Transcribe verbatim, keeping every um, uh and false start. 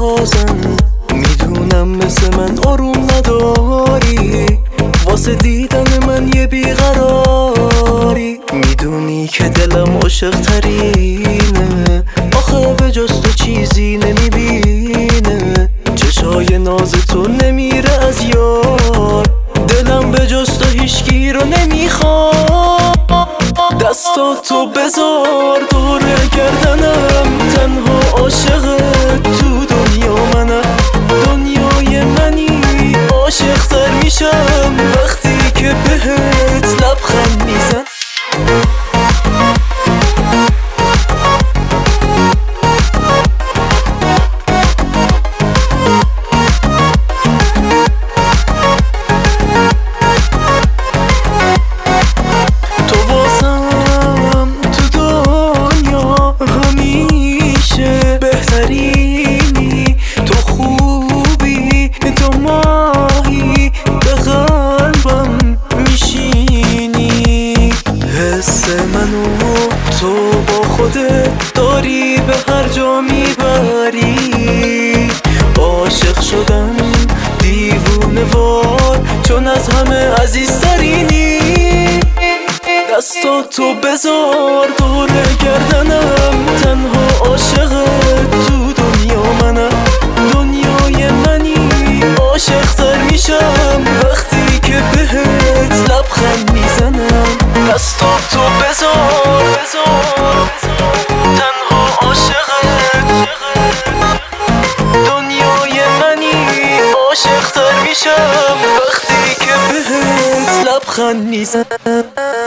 بازم میدونم مثل من آروم نداری، واسه دیدن من یه بیقراری. میدونی که دلم عاشق ترینه، آخه به جز تو چیزی نمیبینه. چشای ناز تو نمیره از یار، دلم به جز تو هیچکی رو نمیخواد. دستاتو بذار دور گردنم، تنها عاشق تو دنیا منم. دنیای منی، عاشق تر میشم وقتی که بهت لبخند میزن. تو با خودت داری به هر جا میبری. عاشق شدم دیوونه وار، چون از همه عزیزترینی. دستاتو بذار دور گردنم، تنها عاشق تو دنیا منم. دنیای منی، عاشق تر میشم وقتی که بهت لبخند میزنم. دستاتو بذار بذار تنها عاشقت، دنیای منی، عاشق تر میشم وقتی که بهت لبخند میزنم.